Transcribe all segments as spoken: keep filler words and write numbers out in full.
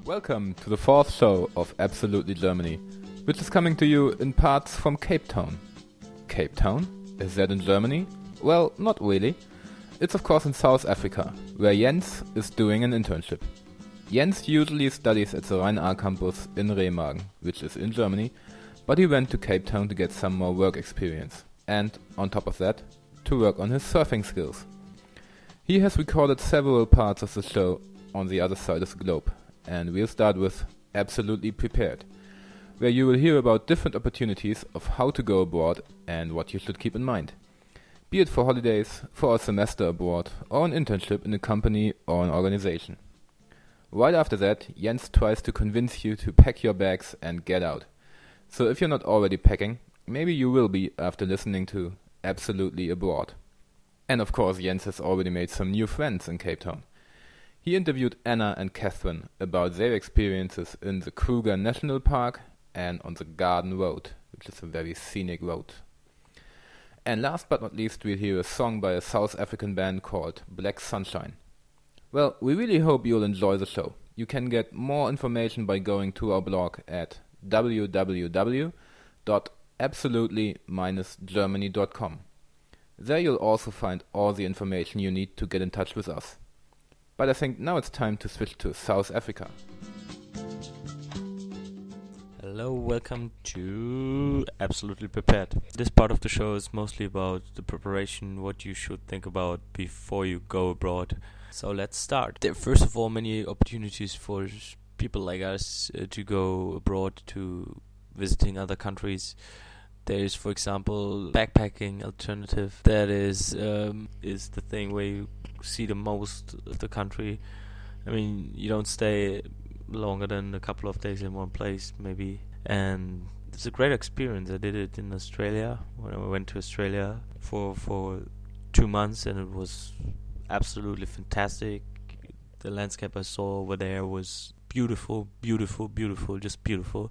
Welcome to the fourth show of Absolutely Germany, which is coming to you in parts from Cape Town. Cape Town? Is that in Germany? Well, not really. It's of course in South Africa, where Jens is doing an internship. Jens usually studies at the Rhein-Ahr campus in Remagen, which is in Germany, but he went to Cape Town to get some more work experience, and, on top of that, to work on his surfing skills. He has recorded several parts of the show on the other side of the globe, and we'll start with Absolutely Prepared, where you will hear about different opportunities of how to go abroad and what you should keep in mind, be it for holidays, for a semester abroad, or an internship in a company or an organization. Right after that, Jens tries to convince you to pack your bags and get out. So if you're not already packing, maybe you will be after listening to Absolutely Abroad. And of course, Jens has already made some new friends in Cape Town. He interviewed Anna and Catherine about their experiences in the Kruger National Park and on the Garden Road, which is a very scenic road. And last but not least, we'll hear a song by a South African band called Black Sunshine. Well, we really hope you'll enjoy the show. You can get more information by going to our blog at w w w dot absolutely dash germany dot com. There you'll also find all the information you need to get in touch with us. But I think now it's time to switch to South Africa. Hello, welcome to Absolutely Prepared. This part of the show is mostly about the preparation, what you should think about before you go abroad. So let's start. There are first of all many opportunities for people like us uh, to go abroad, to visiting other countries. There is, for example, backpacking alternative. That is um, is the thing where you see the most of the country. I mean, you don't stay longer than a couple of days in one place, maybe. And it's a great experience. I did it in Australia when I went to Australia for for two months, and it was absolutely fantastic. The landscape I saw over there was beautiful, beautiful, beautiful, just beautiful.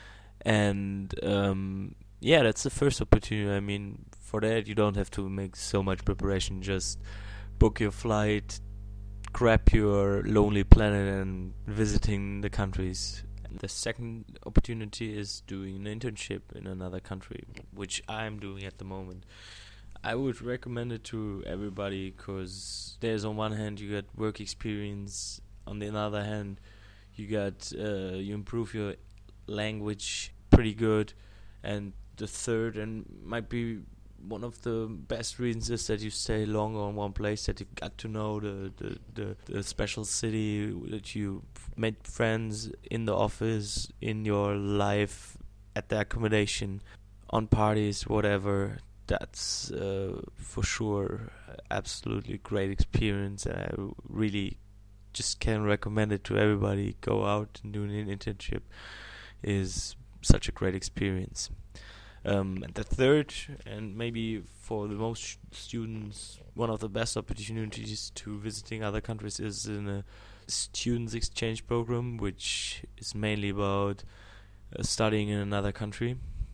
And um, yeah, that's the first opportunity. I mean, for that you don't have to make so much preparation. Just book your flight, grab your Lonely Planet and visiting the countries. And the second opportunity is doing an internship in another country, which I'm doing at the moment. I would recommend it to everybody because there's on one hand you get work experience, on the other hand you got uh, you improve your language pretty good, and the third and might be one of the best reasons is that you stay longer in one place, that you got to know the, the, the, the special city, that you made friends in the office, in your life, at the accommodation, on parties, whatever. That's uh, for sure absolutely great experience, and I really just can recommend it to everybody. Go out and do an internship is such a great experience. Um, and the third, and maybe for the most students, one of the best opportunities to visiting other countries is in a students exchange program, which is mainly about uh, studying in another country.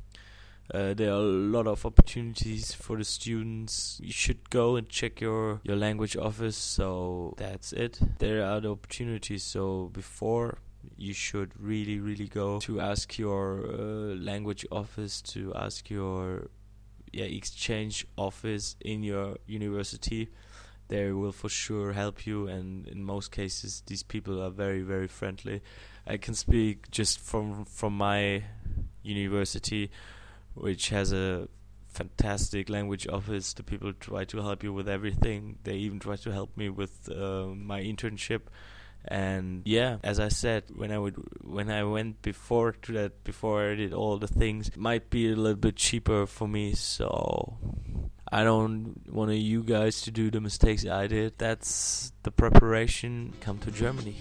Uh, there are a lot of opportunities for the students. You should go and check your, your language office, so that's it. There are the opportunities, so before you should really, really go to ask your uh, language office, to ask your yeah exchange office in your university. They will for sure help you, and in most cases these people are very, very friendly. I can speak just from from my university, which has a fantastic language office. The people try to help you with everything. They even try to help me with uh, my internship. And yeah, as I said, when I would when I went before to that, before I did all the things, it might be a little bit cheaper for me. So I don't want you guys to do the mistakes I did. That's the preparation. Come to Germany.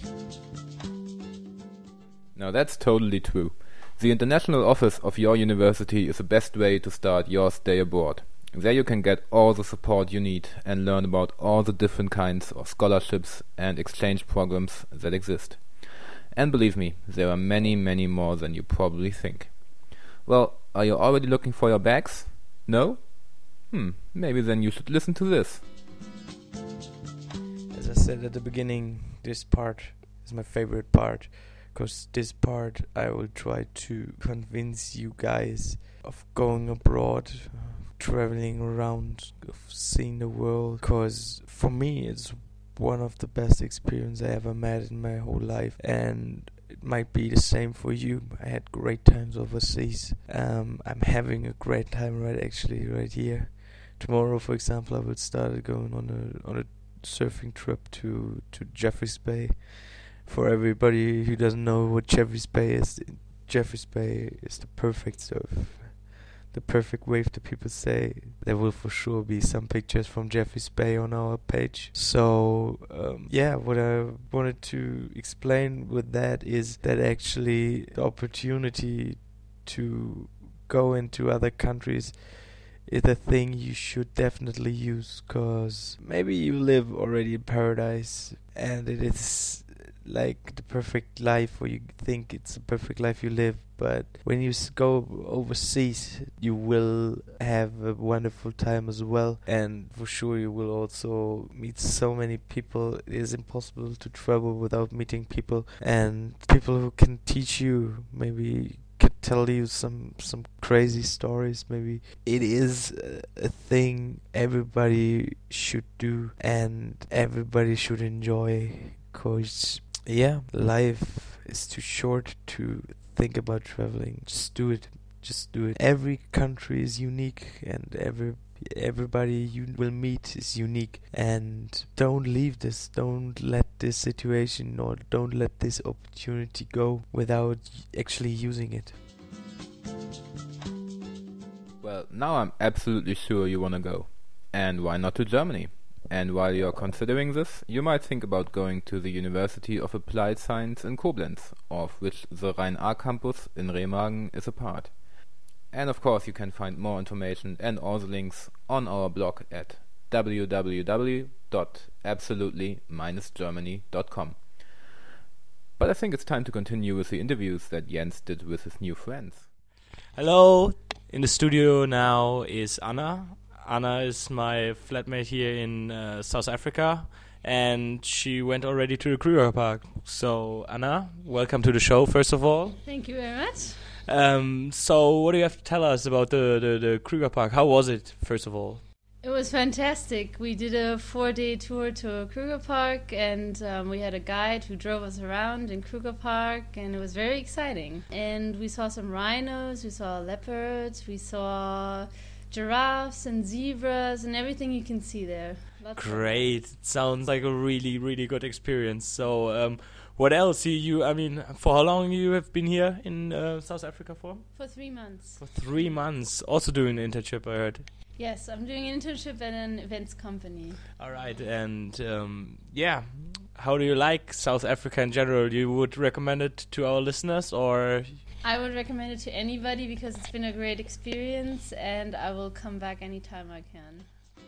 Now that's totally true. The international office of your university is the best way to start your stay abroad. There you can get all the support you need and learn about all the different kinds of scholarships and exchange programs that exist. And believe me, there are many, many more than you probably think. Well, are you already looking for your bags? No? Hmm, maybe then you should listen to this. As I said at the beginning, this part is my favorite part, because this part I will try to convince you guys of going abroad, traveling around, of seeing the world, because for me it's one of the best experiences I ever met in my whole life, and it might be the same for you. I had great times overseas. Um, I'm having a great time right actually right here. Tomorrow, for example, I will start going on a on a surfing trip to to Jeffreys Bay. For everybody who doesn't know what Jeffreys Bay is, Jeffreys Bay is the perfect surf, the perfect wave that people say. There will for sure be some pictures from Jeffreys Bay on our page. So um, yeah, what I wanted to explain with that is that actually the opportunity to go into other countries is a thing you should definitely use, because maybe you live already in paradise and it is like the perfect life, or you think it's a perfect life you live, but when you s- go overseas you will have a wonderful time as well, and for sure you will also meet so many people. It is impossible to travel without meeting people, and people who can teach you, maybe can tell you some some crazy stories. Maybe it is a, a thing everybody should do and everybody should enjoy, because yeah, life is too short to think about traveling. Just do it. Just do it. Every country is unique, and every everybody you will meet is unique. And don't leave this. Don't let this situation, or don't let this opportunity go without actually using it. Well, now I'm absolutely sure you want to go. And why not to Germany? And while you're considering this, you might think about going to the University of Applied Science in Koblenz, of which the Rhein-A campus in Remagen is a part. And of course you can find more information and all the links on our blog at w w w dot absolutely dash germany dot com. But I think it's time to continue with the interviews that Jens did with his new friends. Hello, in the studio now is Anna. Anna is my flatmate here in uh, South Africa, and she went already to the Kruger Park. So Anna, welcome to the show first of all. Thank you very much. Um, so what do you have to tell us about the, the, the Kruger Park? How was it, first of all? It was fantastic. We did a four-day tour to Kruger Park, and um, we had a guide who drove us around in Kruger Park, and it was very exciting. And we saw some rhinos, we saw leopards, we saw giraffes and zebras and everything you can see there. Lots Great. It sounds like a really, really good experience. So um, what else? You, you, I mean, for how long you have been here in uh, South Africa for? For three months. For three months. Also doing an internship, I heard. Yes, I'm doing an internship at an events company. All right. And um, yeah, how do you like South Africa in general? You would recommend it to our listeners, or? I would recommend it to anybody because it's been a great experience, and I will come back anytime I can.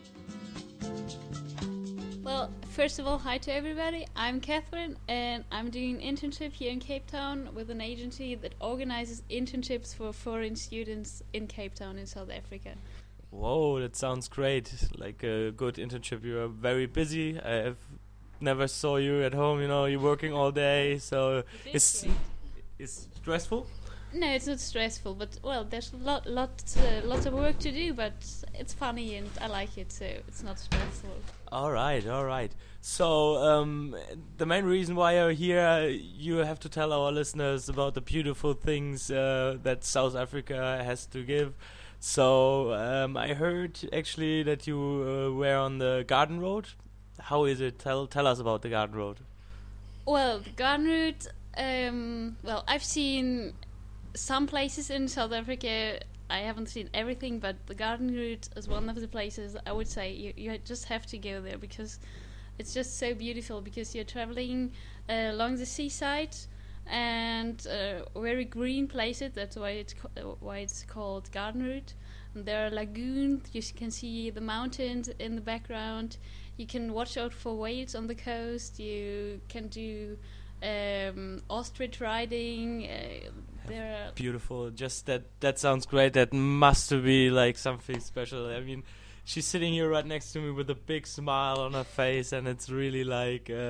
Well, first of all, hi to everybody. I'm Catherine, and I'm doing an internship here in Cape Town with an agency that organizes internships for foreign students in Cape Town in South Africa. Whoa, that sounds great. Like a good internship. You are very busy. I have never saw you at home, you know, you're working all day, so it's it's stressful? No, it's not stressful, but well, there's a lot, lot, uh, lots of work to do, but it's funny and I like it, so it's not stressful. All right, all right. So um, the main reason why you're here, you have to tell our listeners about the beautiful things uh, that South Africa has to give. So um, I heard actually that you uh, were on the Garden Road. How is it? Tell tell us about the Garden Road. Well, the Garden Route. Um, well, I've seen some places in South Africa. I haven't seen everything, but the Garden Route is one of the places I would say you, you just have to go there because it's just so beautiful. Because you're traveling uh, along the seaside and uh, very green places. That's why it's co- uh, why it's called Garden Route. And there are lagoons. You can see the mountains in the background. You can watch out for whales on the coast. You can do um, ostrich riding. Uh, there are Beautiful. Just that that sounds great. That must be like something special. I mean, she's sitting here right next to me with a big smile on her face, and it's really like uh,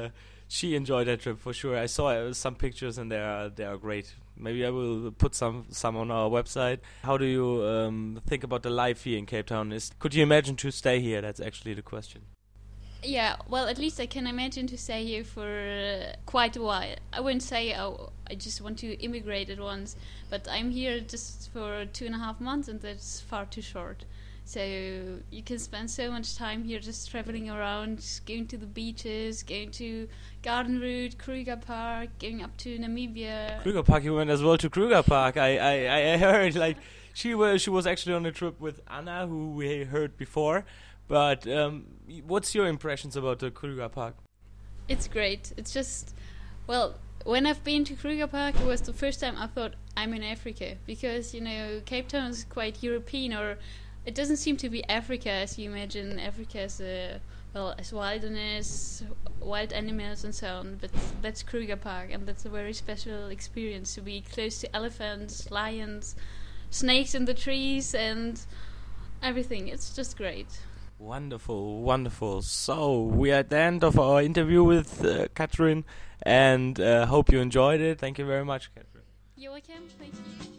she enjoyed that trip for sure. I saw uh, some pictures and they are they are great. Maybe I will put some some on our website. How do you um, think about the life here in Cape Town? Is could you imagine to stay here? That's actually the question. Yeah, well, at least I can imagine to stay here for uh, quite a while. I wouldn't say oh, I just want to immigrate at once, but I'm here just for two and a half months, and that's far too short. So you can spend so much time here just traveling around, going to the beaches, going to Garden Route, Kruger Park, going up to Namibia. Kruger Park, you went as well to Kruger Park. I, I, I heard like she was she was actually on a trip with Anna, who we heard before. But um, what's your impressions about the Kruger Park? It's great. It's just, well, when I've been to Kruger Park, it was the first time I thought I'm in Africa, because you know Cape Town is quite European, or it doesn't seem to be Africa as you imagine Africa as a, well, as wilderness, wild animals and so on. But that's Kruger Park, and that's a very special experience to be close to elephants, lions, snakes in the trees, and everything. It's just great. Wonderful, wonderful. So we are at the end of our interview with uh, Catherine, and uh, hope you enjoyed it. Thank you very much, Catherine. You're welcome. Thank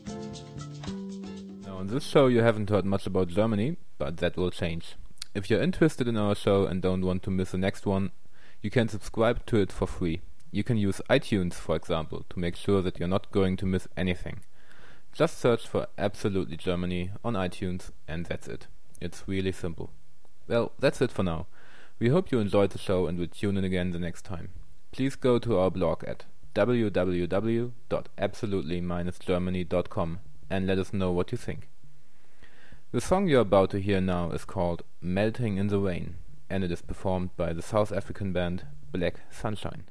you. Now, on this show you haven't heard much about Germany, but that will change. If you're interested in our show and don't want to miss the next one, you can subscribe to it for free. You can use iTunes, for example, to make sure that you're not going to miss anything. Just search for Absolutely Germany on iTunes, and that's it. It's really simple. Well, that's it for now. We hope you enjoyed the show and will tune in again the next time. Please go to our blog at w w w dot absolutely dash germany dot com and let us know what you think. The song you're about to hear now is called Melting in the Rain, and it is performed by the South African band Black Sunshine.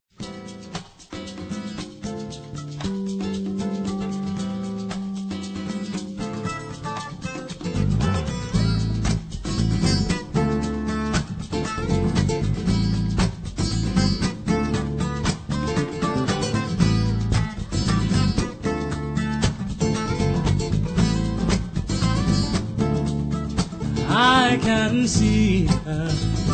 I can see her.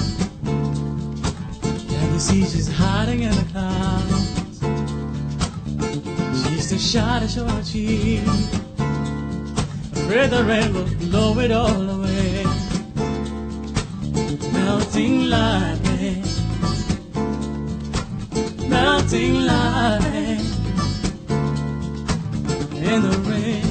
Can you see she's hiding in the clouds? She's too shy to show her cheek, afraid the rain will blow it all away. Melting like rain, melting like rain in the rain.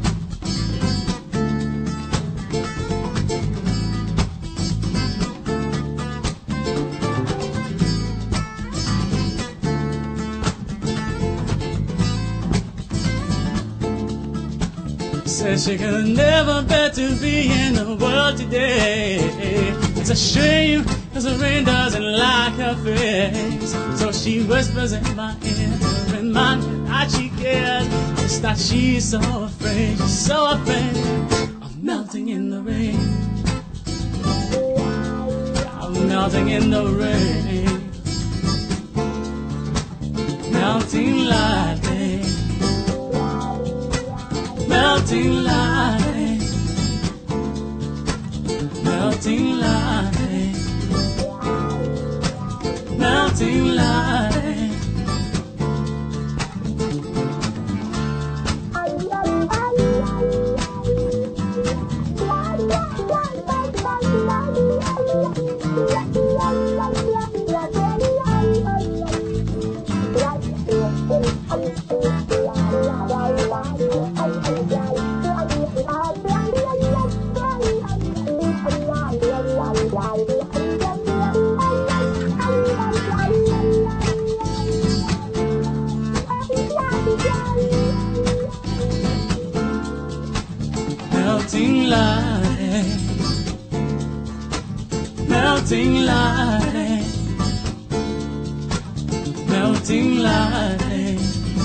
Says she could never bear to be in the world today. It's a shame, cause the rain doesn't like her face. So she whispers in my ear to remind me that she cares. Just that she's so afraid, she's so afraid of melting in the rain. I'm melting in the rain, melting like rain, melting like rain, melting like rain, melting like rain. Melting like, melting like, melting like,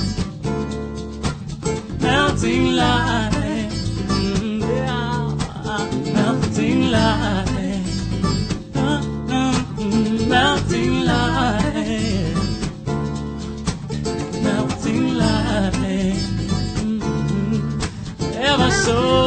melting like, mm, yeah. Melting like, uh, uh, mm, melting like, melting like, mm, ever so.